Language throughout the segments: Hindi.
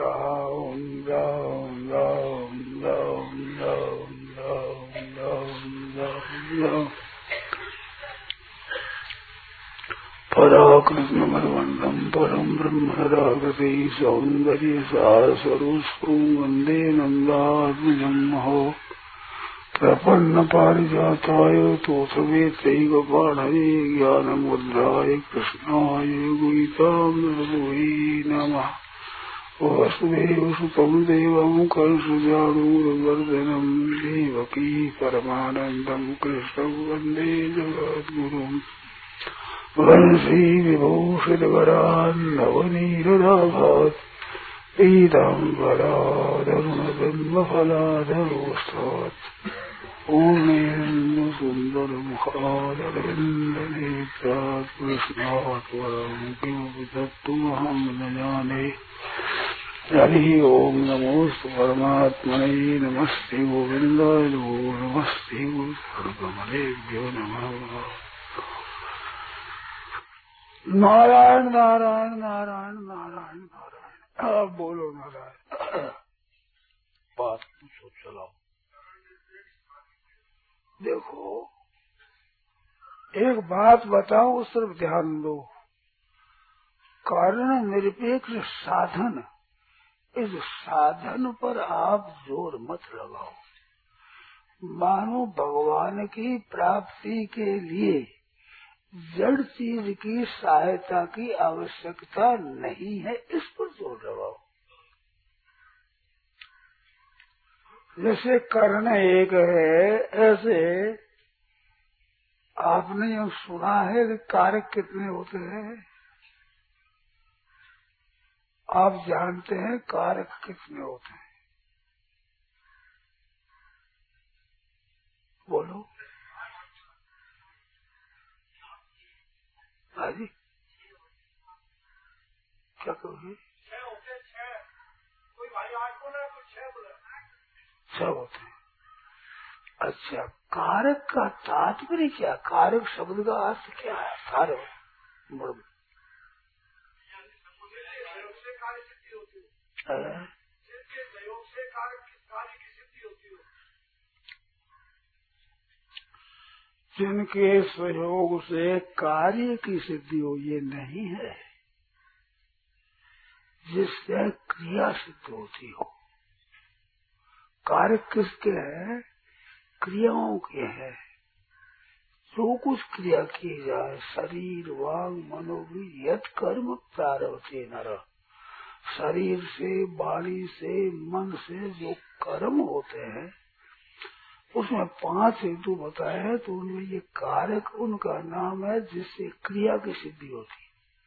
राम राम राम राम राम राम राम राम पराकृष्णमरवन्तं परं ब्रह्म रागते सौन्दर्य सारस्वरूपं वन्दे नन्दात्मजं महो प्रपन्न पारिजाताय तोषवेत्रैकपाणये ज्ञानमुद्राय कृष्णाय गीतामृतये नमः। वसुदेव सुतं देवं कंसचाणूरमर्दनं देवकी परमानन्दं कृष्णं वन्दे जगद्गुरुम्। वंशी विभूषितकरान् नवनीरदाभात् पीताम्बरादरुणबिम्बफलाधरोस्तात् पूर्णेन्दु सुन्दरमुखादरविन्दनेत्रात् कृष्णात् परं किमपि तत्त्वमहं न जाने। हरि ओम नमोस्तु परमात्मने नमस्ते गोविन्दाय नमस्ते गुरुकमलेभ्यो नमः। नारायण नारायण नारायण नारायण नारायण। आप बोलो नारायण। बात पूछो चलाओ। देखो एक बात बताओ, उस तरफ ध्यान दो। कारण निरपेक्ष साधन, इस साधन पर आप जोर मत लगाओ। मानो भगवान की प्राप्ति के लिए जड़ चीज की सहायता की आवश्यकता नहीं है, इस पर जोर लगाओ। जैसे कर्ण एक है, ऐसे आपने जो सुना है कि कारक कितने होते हैं? आप जानते हैं कारक कितने होते हैं? बोलो। हाजी क्या कहोगे? 6 होते हैं। अच्छा, कारक का तात्पर्य क्या? कारक शब्द का अर्थ क्या है? कारक जिनके सहयोग से कार्य की सिद्धि हो, ये नहीं है जिससे क्रिया सिद्ध होती हो। कार्य किसके है? क्रियाओं के है। जो कुछ क्रिया की जाए, शरीर वांग मनोबुद्धि यत् कर्म प्रारभते नर, शरीर से वाणी से मन से जो कर्म होते हैं उसमें 5 हेतु बताए हैं, तो उनमें ये कारक उनका नाम है जिससे क्रिया की सिद्धि होती।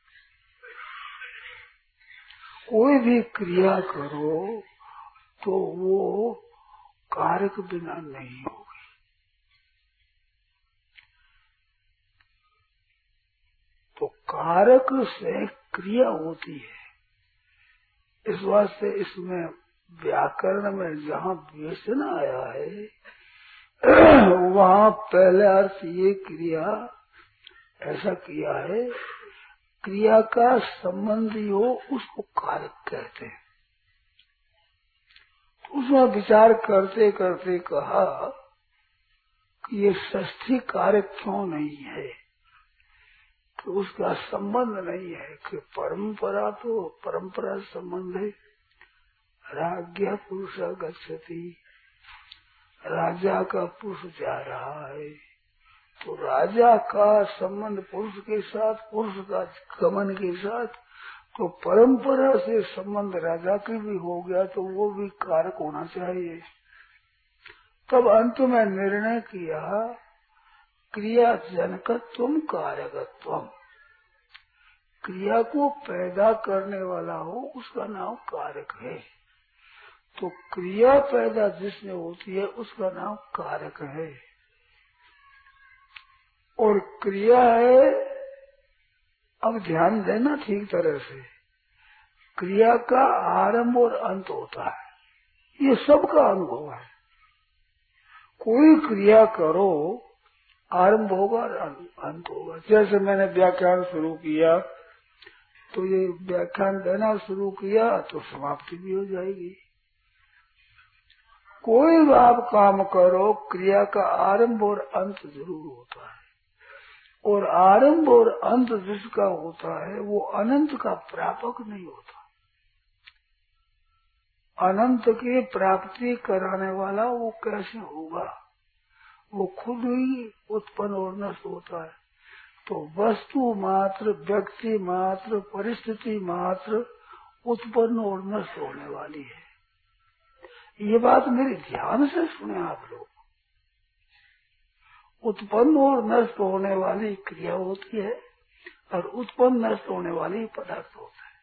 कोई भी क्रिया करो तो वो कारक बिना नहीं होगी। तो कारक से क्रिया होती है। इस वास्ते इसमें व्याकरण में जहाँ व्यसन आया है वहाँ पहले अर्थ ये क्रिया ऐसा किया है, क्रिया का संबंधी हो उसको कारक कहते हैं। उसमें विचार करते करते कहा कि ये षष्ठी कारक क्यों नहीं है, तो उसका संबंध नहीं है कि परंपरा तो परंपरा संबंध है। राज्ञ पुरुष गच्छति, राजा का पुरुष जा रहा है, तो राजा का संबंध पुरुष के साथ, पुरुष का गमन के साथ, तो परंपरा से संबंध राजा की भी हो गया, तो वो भी कारक होना चाहिए। तब अंत में निर्णय किया क्रिया जनकत्वम कारकत्वम, क्रिया को पैदा करने वाला हो उसका नाम कारक है। तो क्रिया पैदा जिसमें होती है उसका नाम कारक है। और क्रिया है, अब ध्यान देना ठीक तरह से, क्रिया का आरंभ और अंत होता है, ये सबका अनुभव है। कोई क्रिया करो, आरंभ होगा और अंत होगा। जैसे मैंने व्याख्यान शुरू किया तो ये व्याख्यान देना शुरू किया तो समाप्ति भी हो जाएगी। कोई भी आप काम करो, क्रिया का आरंभ और अंत जरूर होता है, और आरंभ और अंत जिसका होता है वो अनंत का प्रापक नहीं होता। अनंत की प्राप्ति कराने वाला वो कैसे होगा? वो खुद ही उत्पन्न और नष्ट होता है। तो वस्तु मात्र, व्यक्ति मात्र, परिस्थिति मात्र उत्पन्न और नष्ट होने वाली है। ये बात मेरे ध्यान से सुने आप लोग। उत्पन्न और नष्ट होने वाली क्रिया होती है और उत्पन्न नष्ट होने वाली पदार्थ होता है।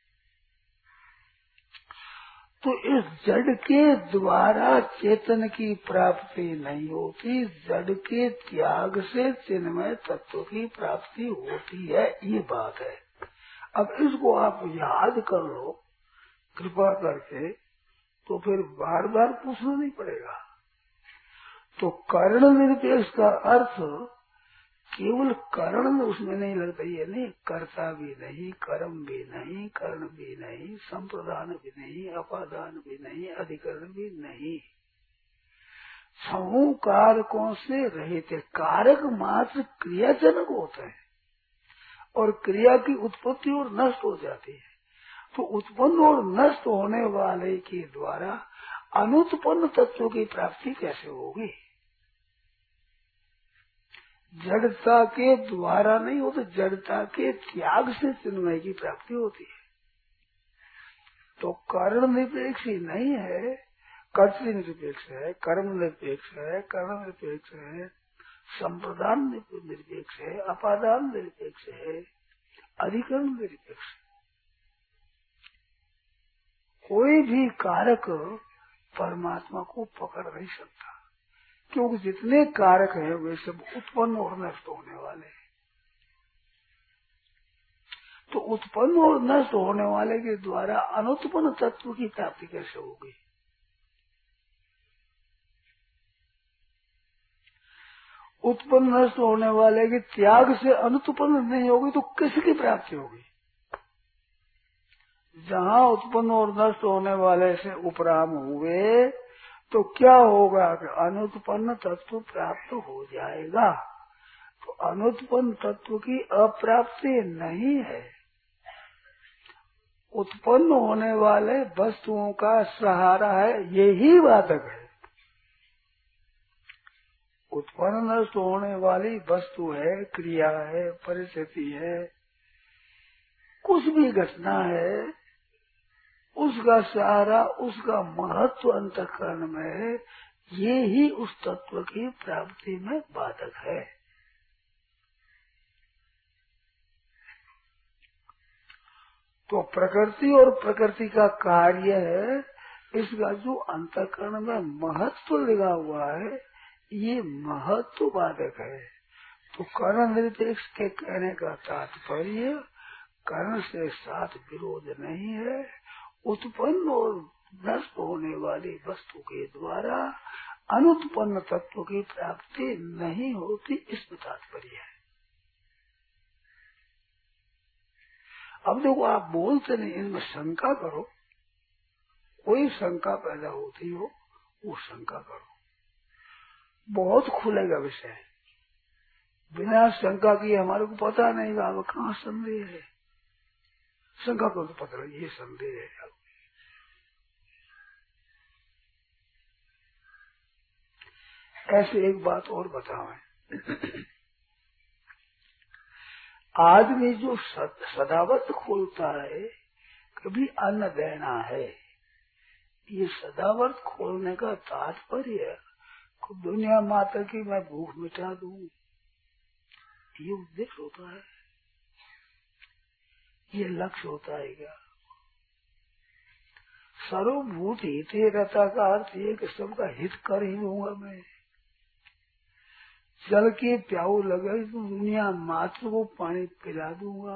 तो इस जड़ के द्वारा चेतन की प्राप्ति नहीं होती, जड़ के त्याग से चिन्मय तत्व की प्राप्ति होती है, ये बात है। अब इसको आप याद कर लो कृपा करके, तो फिर बार बार पूछना नहीं पड़ेगा। तो कर्ण निरपेक्ष का अर्थ केवल कर्ण उसमें नहीं लगता, ये नहीं, कर्ता भी नहीं, कर्म भी नहीं, कर्ण भी नहीं, संप्रदान भी नहीं, अपादान भी नहीं, अधिकरण भी नहीं। समूह कारकों से रहित कारक मात्र क्रियाजनक होता है और क्रिया की उत्पत्ति और नष्ट हो जाती है। तो उत्पन्न और नष्ट होने वाले के द्वारा अनुत्पन्न तत्वों की प्राप्ति कैसे होगी? जड़ता के द्वारा नहीं हो, तो जड़ता के त्याग से चिन्मय की प्राप्ति होती है। तो कर्ण निरपेक्ष ही नहीं है, कर्तृ निरपेक्ष है, कर्म निरपेक्ष है, कर्ण निरपेक्ष है, संप्रदान निरपेक्ष है, अपादान निरपेक्ष है, अधिकरण निरपेक्ष है। कोई भी कारक परमात्मा को पकड़ नहीं सकता, क्योंकि जितने कारक हैं वे सब उत्पन्न और नष्ट होने वाले हैं। तो उत्पन्न और नष्ट होने वाले के द्वारा अनुत्पन्न तत्व की प्राप्ति कैसे होगी? उत्पन्न नष्ट होने वाले के त्याग से अनुत्पन्न नहीं होगी तो किसकी प्राप्ति होगी? जहाँ उत्पन्न और नष्ट होने वाले से उपराम हुए तो क्या होगा कि अनुत्पन्न तत्व प्राप्त हो जाएगा। तो अनुत्पन्न तत्व की अप्राप्ति नहीं है, उत्पन्न होने वाले वस्तुओं का सहारा है, यही बाधक है। उत्पन्न नष्ट होने वाली वस्तु है, क्रिया है, परिस्थिति है, कुछ भी घटना है, उसका सहारा, उसका महत्व अंतःकरण में है, ये ही उस तत्व की प्राप्ति में बाधक है। तो प्रकृति और प्रकृति का कार्य है, इसका जो अंतःकरण में महत्व लगा हुआ है, ये महत्व बाधक है। तो कर्ण निरपेक्ष के कहने का तात्पर्य कर्ण से साथ विरोध नहीं है, उत्पन्न और नष्ट होने वाली वस्तु के द्वारा अनुत्पन्न तत्व की प्राप्ति नहीं होती, इसमें तात्पर्य है। अब देखो, आप बोलते नहीं, इनमें शंका करो, कोई शंका पैदा होती हो वो शंका करो, बहुत खुलेगा विषय। बिना शंका किए हमारे को पता नहीं अब कहाँ संदेह है, शंका करो तो पता लगे ये संदेह है। ऐसे एक बात और बताओ, आदमी जो सदावत खोलता है, कभी अन्न देना है, ये सदावर्त खोलने का तात्पर्य दुनिया माता की मैं भूख मिटा दूं, ये उद्देश्य होता है, ये लक्ष्य होता है क्या? सर्वभूत हित रहता का अर्थ ये कि सबका हित कर ही दूंगा मैं। जल के प्याऊ लगे तो दुनिया मात्र को पानी पिला दूंगा,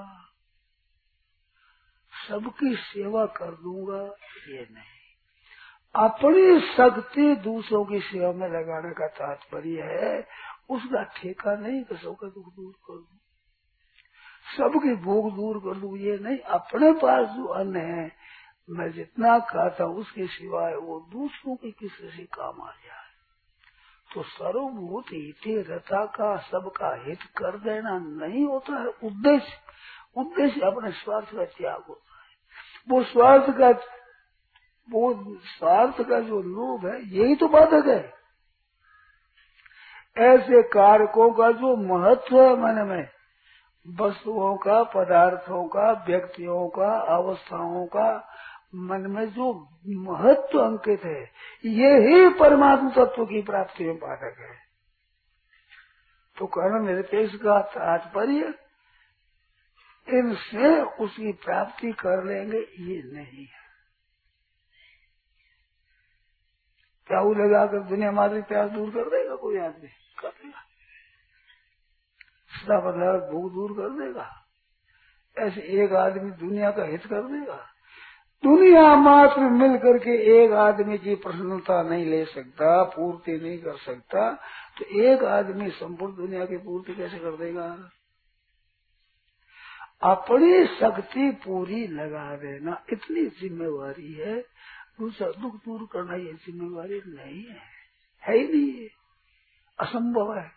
सबकी सेवा कर दूंगा, ये नहीं। अपनी शक्ति दूसरों की सेवा में लगाने का तात्पर्य है, उसका ठेका नहीं कि सबका दुख दूर कर दूं। सबकी भूख दूर कर दूं ये नहीं, अपने पास जो अन्न है मैं जितना खाता हूँ उसके सिवाय वो दूसरों के किसी से काम आ जाए। तो सर्वभूत हिते रथा का सबका हित कर देना नहीं होता है उद्देश्य। उद्देश्य अपने स्वार्थ का त्याग होता है। वो स्वार्थ का जो लोभ है यही तो बाधक है। ऐसे कारकों का जो महत्व है मन में, वस्तुओं का, पदार्थों का, व्यक्तियों का, अवस्थाओं का मन में जो महत्व अंकित है, ये ही परमात्मा तत्व की प्राप्ति में बाधक है। तो कर्ण निरपेक्ष का तात्पर्य इनसे उसकी प्राप्ति कर लेंगे ये नहीं है। प्याऊ लगाकर दुनिया मात्र प्यास दूर कर देगा कोई आदमी? कर देगा? सदा पदार्थ भूख दूर कर देगा? ऐसे एक आदमी दुनिया का हित कर देगा? दुनिया मात्र मिल करके एक आदमी की प्रसन्नता नहीं ले सकता, पूर्ति नहीं कर सकता, तो एक आदमी संपूर्ण दुनिया की पूर्ति कैसे कर देगा? अपनी शक्ति पूरी लगा देना इतनी जिम्मेवारी है। दूसरा दुख दूर करना ये जिम्मेवारी नहीं है ही नहीं, है असंभव है।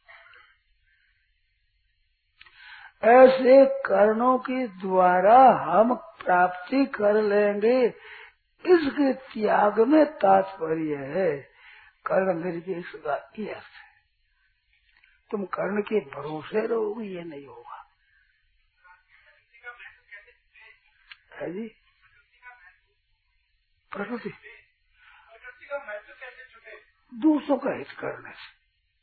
ऐसे कर्णों के द्वारा हम प्राप्ति कर लेंगे, इसके त्याग में तात्पर्य है। कर्ण निरपेक्ष का ये अर्थ है। तुम कर्ण के भरोसे रहोगे ये नहीं होगा, है जी। प्रकृति का महत्व कैसे छूटे? दूसरों का हित करने से,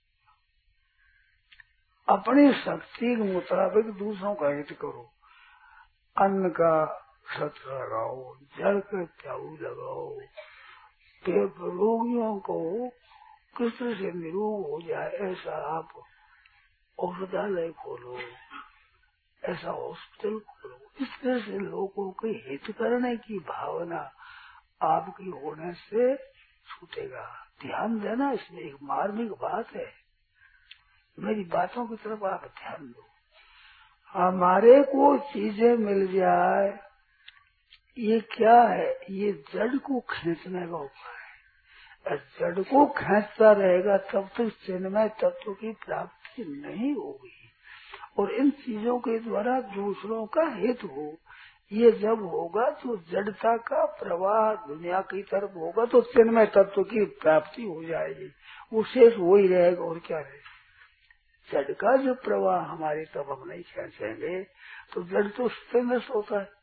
अपनी शक्ति के मुताबिक दूसरों का हित करो। अन्न का छत्र लगाओ, जल के प्याऊ लगाओ, रोगियों को किस तरह से निरोग हो जाए ऐसा आप औषधालय खोलो, ऐसा हॉस्पिटल खोलो। इस तरह से लोगों के हित करने की भावना आपकी होने से छूटेगा। ध्यान देना, इसमें एक मार्मिक बात है। मेरी बातों की तरफ आप ध्यान दो। हमारे को चीजें मिल जाए ये क्या है? ये जड़ को खींचने का उपाय है। जड़ को खींचता रहेगा तब तक चिन्मय तत्व की प्राप्ति नहीं होगी। और इन चीजों के द्वारा दूसरों का हित हो, ये जब होगा तो जड़ता का प्रवाह दुनिया की तरफ होगा तो चिन्मय तत्व की प्राप्ति हो जाएगी। वो शेष हो ही रहेगा और क्या रहेगा। जड़ का जो प्रवाह हमारी तरफ हम नहीं खींचेंगे तो जड़ तो नष्ट होता है।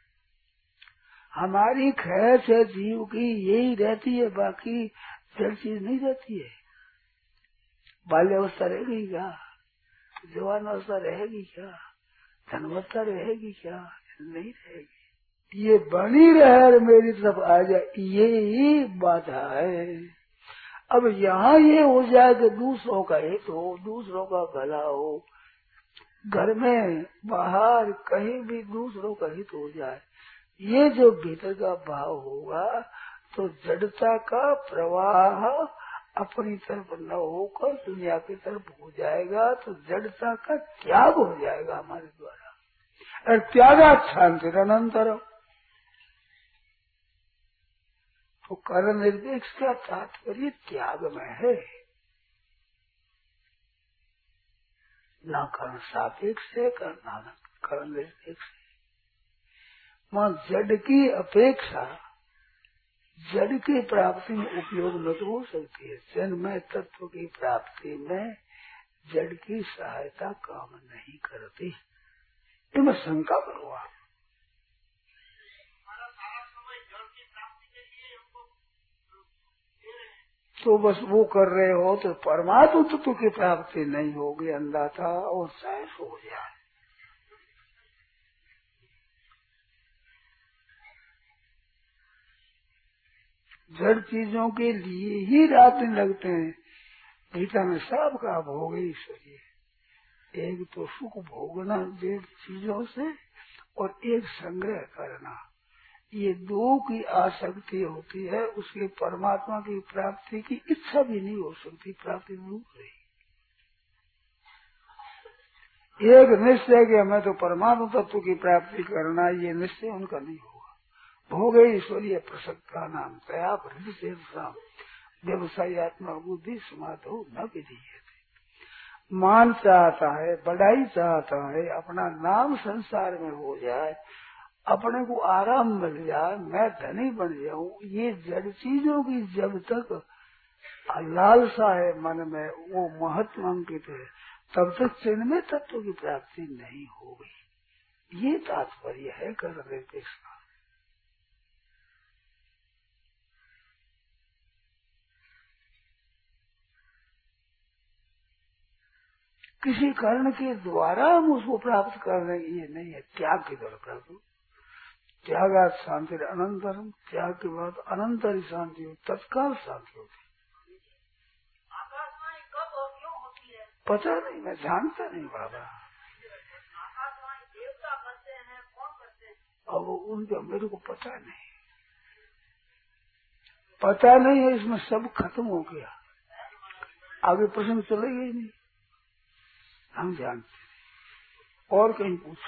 हमारी खैर है जीव की यही रहती है, बाकी जड़ चीज नहीं रहती है। बाल्यावस्था रहेगी क्या? जवान अवस्था रहेगी क्या? धनवत्ता रहेगी क्या? नहीं रहेगी। ये बनी रहे मेरी तरफ आ जाए, ये ही बाधा है। अब यहाँ ये हो जाए कि दूसरों का हित हो, दूसरों का भला हो, घर में बाहर कहीं भी दूसरों का हित हो जाए, ये जो भीतर का भाव होगा तो जड़ता का प्रवाह अपनी तरफ न होकर दुनिया की तरफ हो जाएगा, तो जड़ता का त्याग हो जाएगा हमारे द्वारा। और त्यागा शांति अनंतर। तो कर्ण निरपेक्ष का तात्पर्य त्याग में है, न कर्ण सापेक्ष है, कर्ण निरपेक्ष है। वहाँ जड़ की अपेक्षा जड़ की प्राप्ति में उपयोग न तो हो सकती है। चिन्मय तत्व की प्राप्ति में जड़ की सहायता काम नहीं करती। इसमें शंका करो आप। तो बस वो कर रहे हो तो परमात्मा तत्व की प्राप्ति नहीं होगी, अंधाता और सहज हो जाए। जड़ चीजों के लिए ही रात दिन लगते हैं। गीता में सब का भोग ईश्वरीय, एक तो सुख भोगना जड़ चीजों से और एक संग्रह करना, ये दो की आसक्ति होती है। उसके परमात्मा की प्राप्ति की इच्छा भी नहीं हो सकती, प्राप्ति दूर रही। एक निश्चय कि हमें तो परमात्मा तत्व की प्राप्ति करना, ये निश्चय उनका नहीं होगा। भोगे ईश्वरीय प्रसक्ता नाम तया व्यवसायी आत्मा बुद्धि समाधो न विधि। मान चाहता है, बढ़ाई चाहता है, अपना नाम संसार में हो जाए, अपने को आराम मिल जाए, मैं धनी बन जाऊं, ये जड़ चीजों की जब तक लालसा है मन में, वो महत्व अंकित है, तब तक चिन्मय तत्व की प्राप्ति नहीं होगी। ये तात्पर्य है कर्म निरपेक्ष का। किसी कारण के द्वारा हम उसको प्राप्त कर रहे हैं, ये नहीं है। त्याग के द्वारा प्राप्त हो, त्यागात शांति अनंतरम, त्याग के बाद अनंतर शांति हो, तत्काल शांति होती। आकाशवाणी कब और क्यों होती है पता नहीं, मैं जानता नहीं बाबा। आकाशवाणी देवता करते हैं, कौन करते हैं? अब उनका मेरे को पता नहीं, पता नहीं है। इसमें सब खत्म हो गया, आगे प्रश्न चलेगा ही नहीं। हम जानते और कहीं पूछो।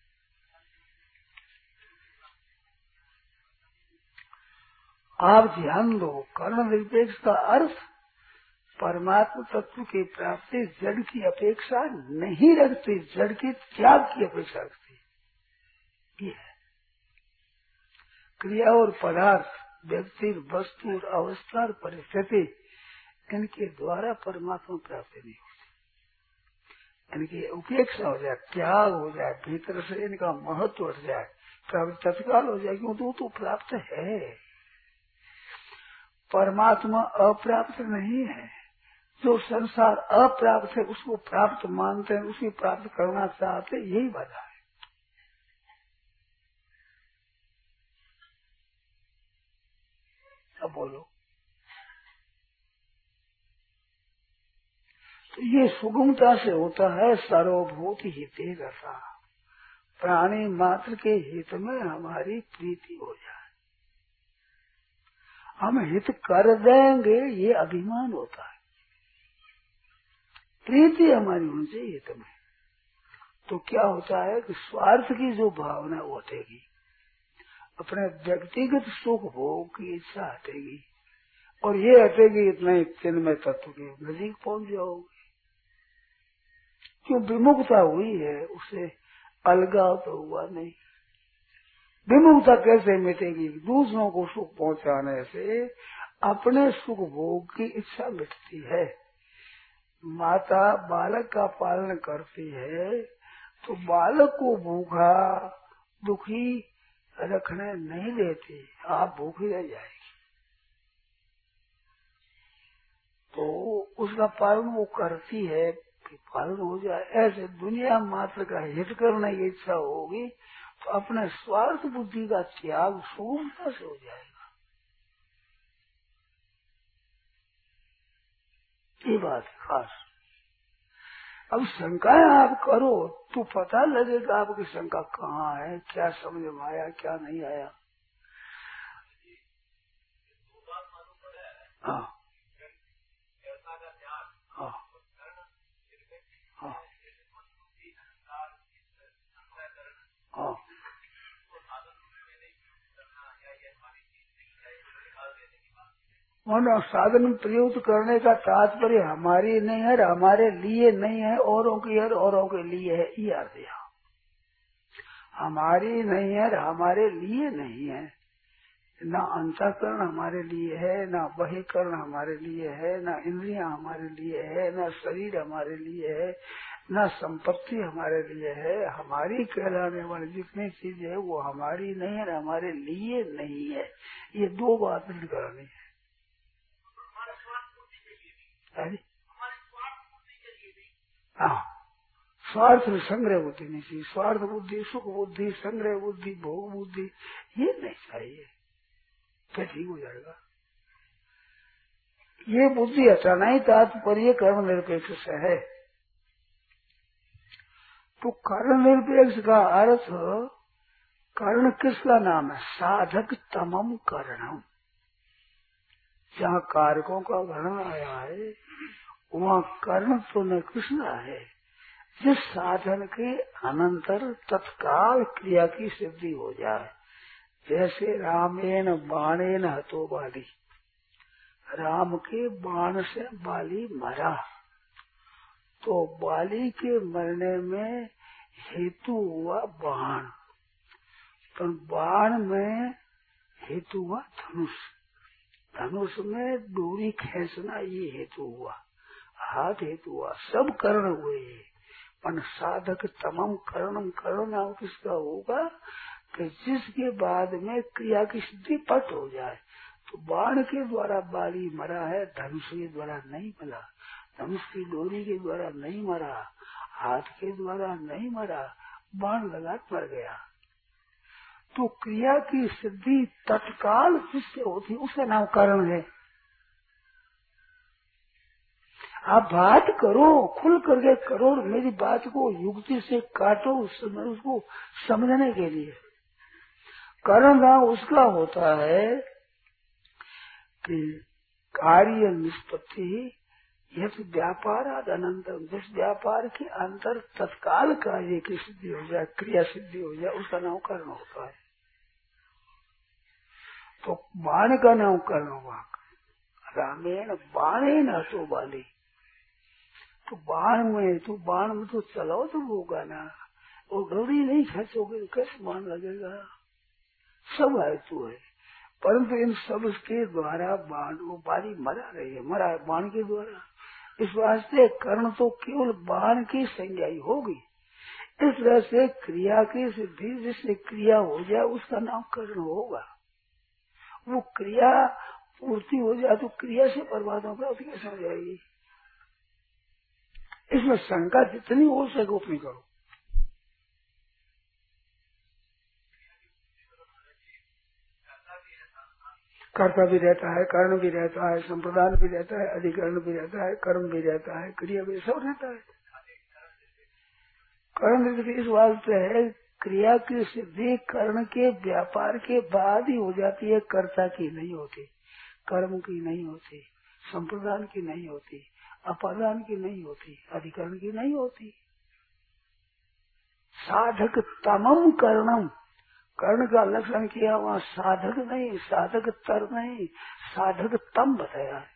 आप ध्यान दो, कर्ण निरपेक्ष का अर्थ परमात्मा तत्व की प्राप्ति जड़ की अपेक्षा नहीं रखती, जड़ के त्याग की अपेक्षा रखती। ये है क्रिया और पदार्थ, व्यक्ति, वस्तु और अवस्था और परिस्थिति, इनके द्वारा परमात्मा प्राप्ति नहीं होती। इनकी उपेक्षा हो जाए, त्याग हो जाए, भीतर से इनका महत्व हट जाए, प्राप्त तत्काल हो जाए, क्यों तो प्राप्त है। परमात्मा अप्राप्त नहीं है। जो संसार अप्राप्त है उसको प्राप्त मानते हैं, उसे प्राप्त करना चाहते, यही बाधा है। अब बोलो, तो ये सुगमता से होता है। सर्वभूत हिते रसा, प्राणी मात्र के हित में हमारी प्रीति हो जाए, हम हित कर देंगे, ये अभिमान होता है। प्रीति हमारी उनसे हित में, तो क्या होता है कि स्वार्थ की जो भावना उठेगी, अपने व्यक्तिगत सुख भोग की इच्छा हटेगी, और ये हटेगी इतना ही चिन्मय तत्व के नजीक पहुंच जाओगे। क्यों विमुखता हुई है, उससे अलगाव तो हुआ नहीं। विमुखता कैसे मिटेगी? दूसरों को सुख पहुंचाने से अपने सुख भोग की इच्छा मिटती है। माता बालक का पालन करती है तो बालक को भूखा दुखी रखने नहीं देती, आप भूखी रह जाएगी, तो उसका पालन वो करती है कि पालन हो जाए। ऐसे दुनिया मात्र का हित करने की इच्छा होगी तो अपने स्वार्थ बुद्धि का त्याग सुगमता से हो जाएगा। ये बात है खास। अब शंकाएं आप करो तो पता लगेगा आपकी शंका कहाँ है, क्या समझ में आया, क्या नहीं आया। हाँ हाँ हाँ हाँ। और साधन प्रयुक्त करने का तात्पर्य हमारी नहीं है, हमारे लिए नहीं है, औरों की है, औरों के लिए है, ये अर्थ है। हमारी नहीं है, हमारे लिए नहीं है। ना अंतःकरण हमारे लिए है, ना बहिकरण हमारे लिए है, ना इंद्रियां हमारे लिए है, ना शरीर हमारे लिए है, ना संपत्ति हमारे लिए है। हमारी कहलाने वाली जितनी चीज है वो हमारी नहीं है, हमारे लिए नहीं है। ये दो बात करनी है। हाँ, स्वार्थ में संग्रह बुद्धि नहीं चाहिए। स्वार्थ बुद्धि, सुख बुद्धि, संग्रह बुद्धि, भोग बुद्धि, ये नहीं चाहिए, तो ठीक हो जाएगा। ये बुद्धि हटाना ही तात्पर्य कर्म निरपेक्ष से है। तो कर्म निरपेक्ष का अर्थ, कर्ण किसका नाम है? साधक तमम कर्णम। जहाँ कारकों का वर्णन आया है वहाँ कर्ण तो न कृष्ण है, जिस साधन के अनंतर तत्काल क्रिया की सिद्धि हो जाए, जैसे रामेण बाणेन हतो बाली, राम के बाण से बाली मरा, तो बाली के मरने में हेतु हुआ बाण, पर बाण में हेतु हुआ धनुष, धनुष में डोरी खींचना ये हेतु हुआ, हाथ हेतु हुआ, सब कर्ण हुए। पर साधक तमाम कर्णम करना किसका होगा कि जिसके बाद में क्रिया की सिद्धि पट हो जाए। तो बाण के द्वारा बाली मरा है, धनुष के द्वारा नहीं मरा, धनुष की डोरी के द्वारा नहीं मरा, हाथ के द्वारा नहीं मरा, बाण लगा मर गया। तो क्रिया की सिद्धि तत्काल जिससे होती उसका नाम कर्ण है। आप बात करो, खुल करके करो, मेरी बात को युक्ति से काटो, उसको समझने के लिए। कर्ण नाम उसका होता है कि कार्य निष्पत्ति यदि व्यापाराद अनंतरम, जिस व्यापार के अंतर तत्काल कार्य की सिद्धि हो जाए, क्रिया सिद्धि हो जाए, उसका नाम कर्ण होता है। तो बाण का नाम कर्ण हुआ। रामेण बाणेन हतो बाली, तो बाण में तो चलाओ तो होगा ना, वो डोरी नहीं खींचोगे तो कैसे बाण लगेगा। सब हेतु है, परंतु इन सब के द्वारा बाण वो बाली मरा रही है, मरा है बाण के द्वारा। इस वास्ते कर्ण तो केवल बाण की संज्ञा ही होगी। इस तरह से क्रिया की सिद्धि जिससे क्रिया हो जाए उसका नाम कर्ण होगा। वो क्रिया पूर्ति हो जाए तो क्रिया से परमात्मा प्राप्ति कैसे हो जाएगी। इसमें शंका जितनी हो सके उतनी करो। कर्ता भी रहता है, कर्ण भी रहता है, संप्रदान भी रहता है, अधिकरण भी रहता है, कर्म भी रहता है, क्रिया भी सब रहता है। कर्ण इस वास्ते है क्रिया की सिद्धि कर्ण के व्यापार के बाद ही हो जाती है, कर्ता की नहीं होती, कर्म की नहीं होती, संप्रदान की नहीं होती, अपादान की नहीं होती, अधिकरण की नहीं होती। साधक तमम कर्णम, कर्ण का लक्षण किया वहाँ साधक नहीं, साधक तर नहीं, साधक तम बताया है।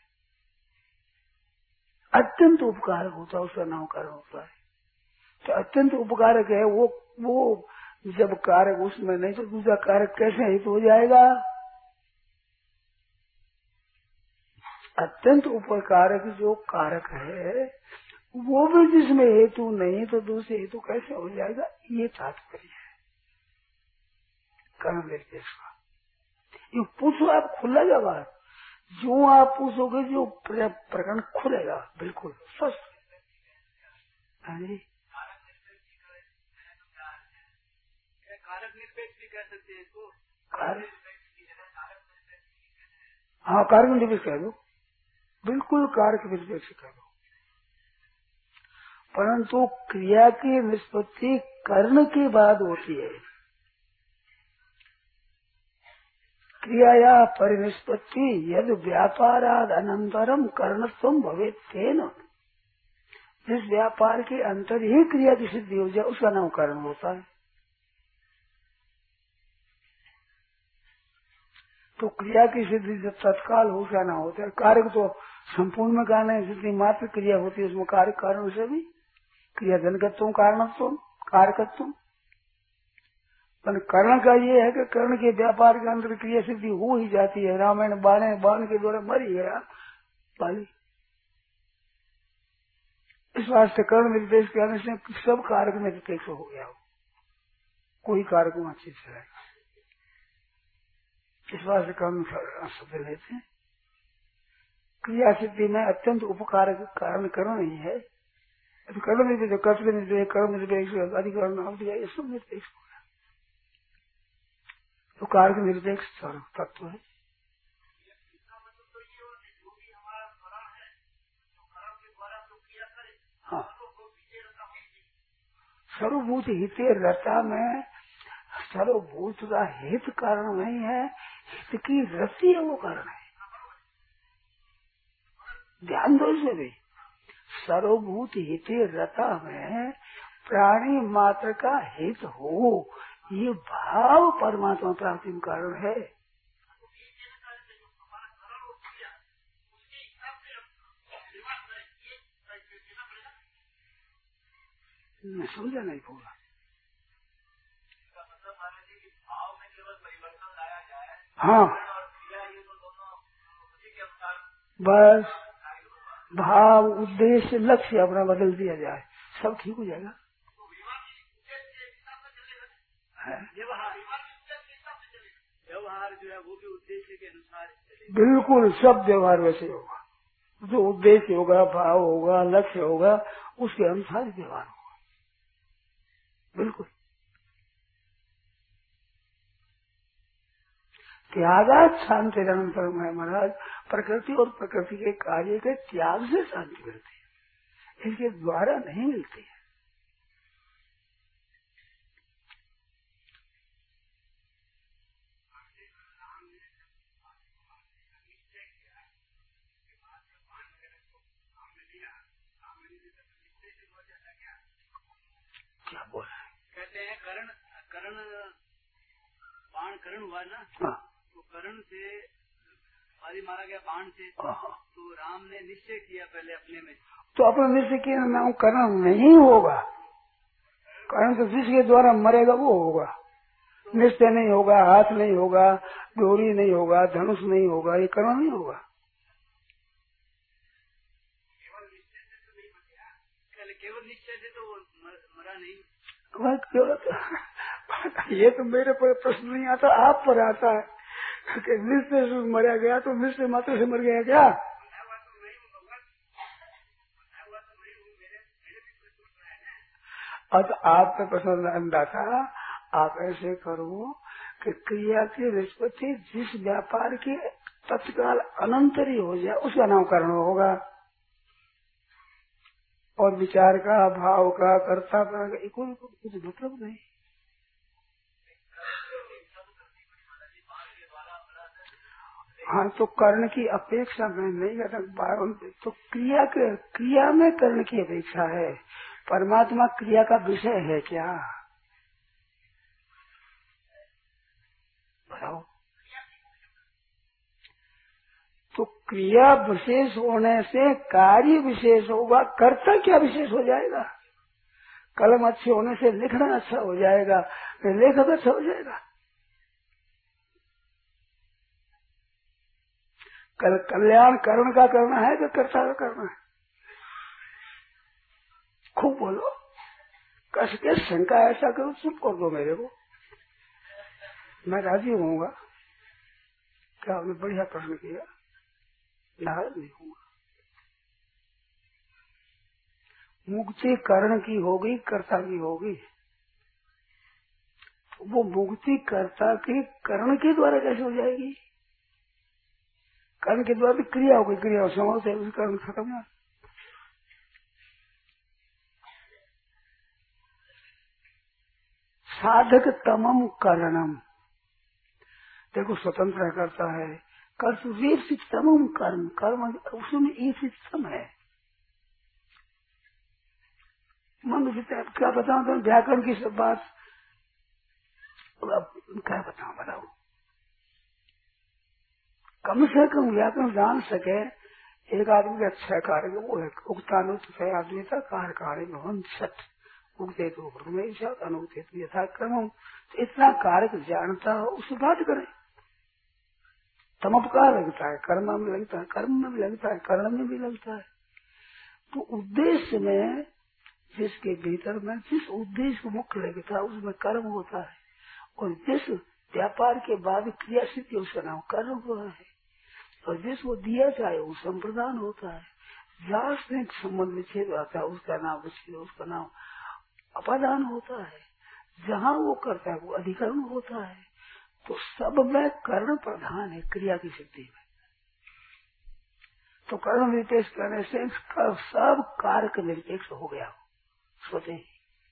अत्यंत उपकारक होता है, उसका नाम कर्ण होता है। तो अत्यंत उपकारक है वो जब कारक उसमें नहीं तो दूसरा कारक कैसे हित हो जाएगा। अत्यंत उपकारक जो कारक है वो भी जिसमें हेतु नहीं तो दूसरे हेतु कैसे हो जाएगा, ये तात्पर्य है कर्म निर्देश का। ये पूछो आप, खुला जवाब जो आप पूछोगे जो प्रकरण खुलेगा बिल्कुल स्पष्ट। कारक निरपेक्ष भी कह सकते हैं इसको। हाँ, कारक निरपेक्ष कह दो, बिल्कुल कारक निरपेक्ष कह दो। परंतु क्रिया की निष्पत्ति कर्ण के बाद होती है। क्रियाया परिनिष्पत्ति यद व्यापाराद अनंतरम कर्णत्व भवेत् तेन, जिस व्यापार के अंतर ही क्रिया की सिद्धि हो जाए उसका नाम कर्ण होता है। तो क्रिया की सिद्धि जब तत्काल हो जाना होता है, कारक तो संपूर्ण में कारण है, जितनी मात्र क्रिया होती है उसमें कार्य कारण से भी क्रिया जनकत्व कारणत्व कारकत्व। पर कर्ण का ये है कि कर्ण के व्यापार के अंदर क्रिया सिद्धि हो ही जाती है। रामायण बाण के द्वारा मर ही गया बाली। इस वास्ते कर्ण निर्देश करने से सब कारक निरपेक्ष हो गया, कोई कारक वहां चीज रहेगा। इस वास्ते कर्ण शब्द लेते हैं। क्रिया सिद्धि में अत्यंत उपकारक कारण कर्ण नहीं है। तो कर्ण निर्देश, कर्तव्य निर्देश, कर्म निर्देश, अधिकरण ये सब निर्देश हो गया। तो कारक निर्देश तत्व है। हाँ, सर्वभूत हिते रता में सर्वभूत का हित कारण नहीं है, हित की रति है वो कारण है। ध्यान दो इसमें भी, सर्वभूत हिते रता में प्राणी मात्र का हित हो, ये भाव परमात्मा प्राप्ति में कारण है। मैं समझा नहीं पूरा। हाँ, बस भाव उद्देश्य लक्ष्य अपना बदल दिया जाए, सब ठीक हो जाएगा। व्यवहार जो है वो भी उद्देश्य के अनुसार बिल्कुल सब व्यवहार वैसे होगा, जो उद्देश्य होगा, भाव होगा, लक्ष्य होगा, उसके अनुसार व्यवहार होगा। बिल्कुल त्यागात शांति अनंतरम है महाराज। प्रकृति और प्रकृति के कार्य के त्याग से शांति मिलती है, इसके द्वारा नहीं मिलती है। क्या बोल रहे हैं? कहते हैं करण करण बाण करण हुआ ना, हाँ, तो करण से बारी मारा गया बाण से, हाँ। तो राम ने निश्चय किया पहले अपने में, तो अपना निश्चय किया नाम कर्म नहीं होगा। कर्म तो जिसके द्वारा मरेगा वो होगा। निश्चय नहीं होगा, हाथ नहीं होगा, डोरी नहीं होगा, धनुष नहीं होगा, ये कर्म नहीं होगा। केवल निश्चय से तो वो मरा नहीं। ये तो मेरे पर प्रश्न नहीं आता, आप पर आता है कि निश्चय से मरा गया तो निश्चय मात्र से मर गया क्या? अब आपका प्रश्न अंधा था। आप ऐसे करो कि क्रिया की निष्पत्ति जिस व्यापार की तत्काल अनंतरी हो जाए उसका नाम कर्म होगा, और विचार का, भाव का, कर्ता का कुछ मतलब नहीं। हाँ, तो कर्ण की अपेक्षा मैं नहीं करता, तो क्रिया में कर्ण की अपेक्षा है। परमात्मा क्रिया का विषय है क्या? बताओ। तो क्रिया विशेष होने से कार्य विशेष होगा, कर्ता क्या विशेष हो जाएगा? कलम अच्छे होने से लिखना अच्छा हो जाएगा, लेखक अच्छा हो जाएगा। कल्याण कर्ण का करना है कि कर्ता का करना है? खूब बोलो, कस के शंका ऐसा करो, चुप कर दो मेरे को, मैं राजी होऊंगा। क्या आपने बढ़िया प्रश्न किया, नाराज नहीं होगा। मुक्ति कर्ण की होगी, कर्ता की होगी। तो वो मुक्ति कर्ता की कर्ण के द्वारा कैसे हो जाएगी? कर्ण के द्वारा क्रिया होगी, क्रिया समाप्त है, कर्म खत्म है। साधक तमम करणम, देखो स्वतंत्र करता है, कर्तव्य तमम कर्म, कर्म उसमें एक सम है। मन क्या बताऊं तुम, व्याकरण की सब बात क्या बताओ। कम से कम व्याकरण जान सके एक आदमी का अच्छा कार्य वो है। उक्तानुत आदमी था कार्य भवन सत उगते तो अनुगते यथा क्रम, तो इतना कारक जानता हो उसे बात करें। तमपकार लगता है, कर्म में लगता है, कर्म में भी लगता है, कर्ण में भी लगता है। तो उद्देश्य में जिसके भीतर में जिस उद्देश्य को मुख्य लगता है उसमें कर्म होता है, और जिस व्यापार के बाद क्रिया सिद्धि उसका नाम कर्म हुआ है, और जिसको दिया जाए वो संप्रदान होता है। जहाँ से संबंध विच्छेद आता है उसका नाम विच्छेद, उसका नाम अपादान होता है। जहाँ वो करता है वो अधिकरण होता है। तो सब में कर्ण प्रधान है क्रिया की सिद्धि में। तो कर्ण निरपेक्ष करने से सब कारक निरपेक्ष हो गया सोचे ही।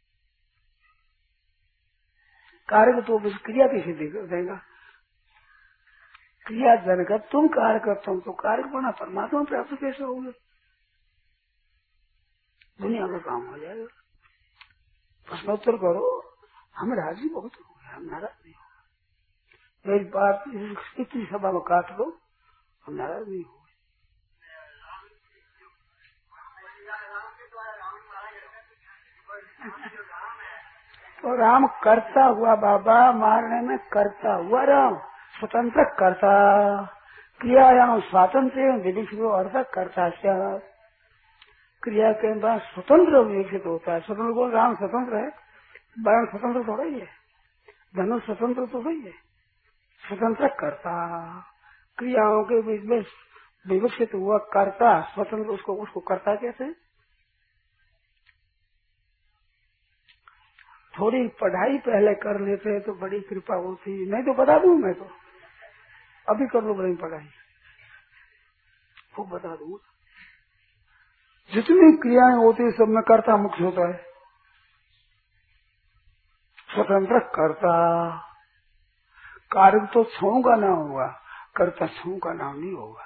कारक तो बस क्रिया की सिद्धि कर देगा। क्रिया जनक तुम कार्य करता हूँ तो कार्य बना परमात्मा प्राप्त कैसे होगा? दुनिया का काम हो जाएगा। प्रश्नोत्तर करो, हम राजी बहुत हो गए, हम नाराज नहीं हो। मेरी बात इतनी सभा में काट लो, हम नाराज नहीं हो। तो राम करता हुआ बाबा, मारने में करता हुआ राम, स्वतंत्र करता, क्रियायाम स्वातंत्र विविक्षित अर्थ करता क्या, क्रिया के बाद स्वतंत्र विकसित होता है। स्वतंत्र को राम स्वतंत्र है, बाण स्वतंत्र थोड़ा ही है, धनुष स्वतंत्र तो नहीं है, स्वतंत्र करता, क्रियाओं के बीच में विकसित हुआ करता, स्वतंत्र, उसको करता कहते हैं। थोड़ी पढ़ाई पहले कर लेते तो बड़ी कृपा होती, नहीं तो बता दूं मैं तो अभी कर लो बड़ी पढ़ाई, वो बता दूं। जितनी क्रियाएं होती है सब में कर्ता मुख्य होता है, स्वतंत्र कर्ता। कार्य तो छू का नाम होगा, कर्ता छू का नाम नहीं होगा।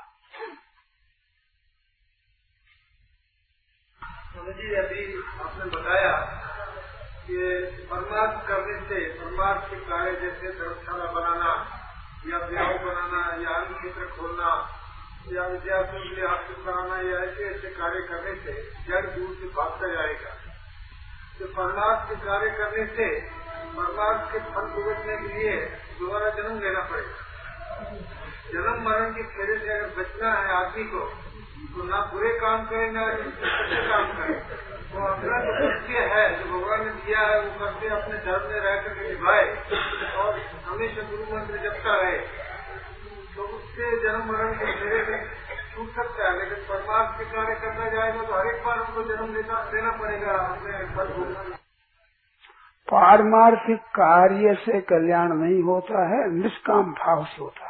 जी अभी आपने बताया कि परमार्थ करने से, परमार्थ के कार्य जैसे धर्मशाला बनाना या ब्याह बनाना या अन्य क्षेत्र खोलना या विद्यार्थियों के लिए हॉस्टल बनाना या ऐसे ऐसे कार्य करने से जड़ दूर से भागता जाएगा। तो परमार्थ के कार्य करने से परमार्थ के फल भुगतने के लिए दोबारा जन्म लेना पड़ेगा। जन्म मरण के फेरे से अगर बचना है आदमी को, तो ना बुरे काम करे ना अच्छे काम करे, तो अपना जो कर्तव्य है जो भगवान ने दिया है वो कर्तव्य अपने धर्म में रह करके निभाए और हमेशा गुरु मंत्र जपता रहे, तो उससे जन्म मरण के फेरे से छूट सकता है। लेकिन परमार्थ के कार्य करना जाएगा तो हर एक बार उनको जन्म देना पड़ेगा अपने फल भोगना। पारमार्थिक कार्य से कल्याण नहीं होता है, निष्काम भाव से होता है।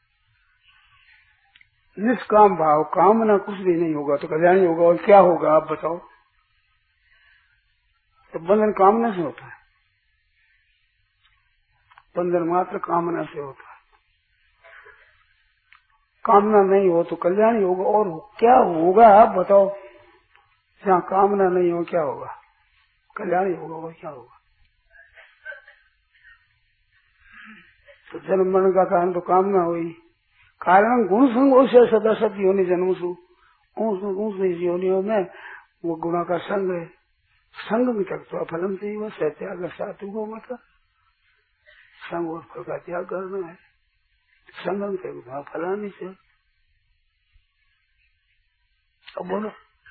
निष्काम भाव, कामना कुछ भी नहीं होगा तो कल्याण ही होगा। और क्या होगा आप बताओ? तो बंधन कामना से होता है, बंधन मात्र कामना से होता है। कामना नहीं हो तो कल्याण ही होगा। और क्या होगा आप बताओ? जहाँ कामना नहीं हो क्या होगा? कल्याण ही होगा। और क्या होगा? तो जन्म मरण का कारण तो कामना हुई। कारण गुण संग से सदा सत योनि जन्म सु, योनियों में वो गुणा का संग है। संग में तक तो फलम से वो सत्याग सातु को मतलब संग और फल का त्याग करना है। संग में तक फलानी से। अब बोलो,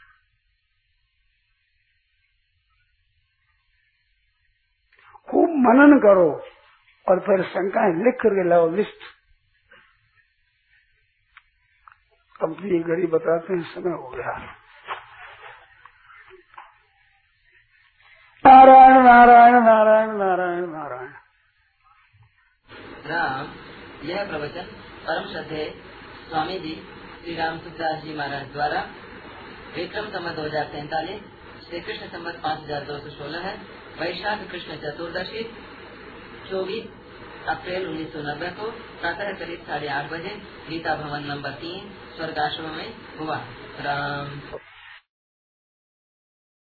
खूब मनन करो और फिर शंकाएं लिख करके लाओ लिस्ट। अब ये घड़ी बताते हैं, समय हो गया। नारायण नारायण नारायण नारायण नारायण। राम, यह प्रवचन परम श्रद्धेय स्वामी जी श्री राम सुखदास जी महाराज द्वारा विक्रम संवत 2043 श्री कृष्ण संवत 5216 है, वैशाख कृष्ण चतुर्दशी 24 अप्रैल 1990 को प्रातः करीब 8:30 बजे गीता भवन नंबर 3 स्वर्गाश्रम में हुआ। राम।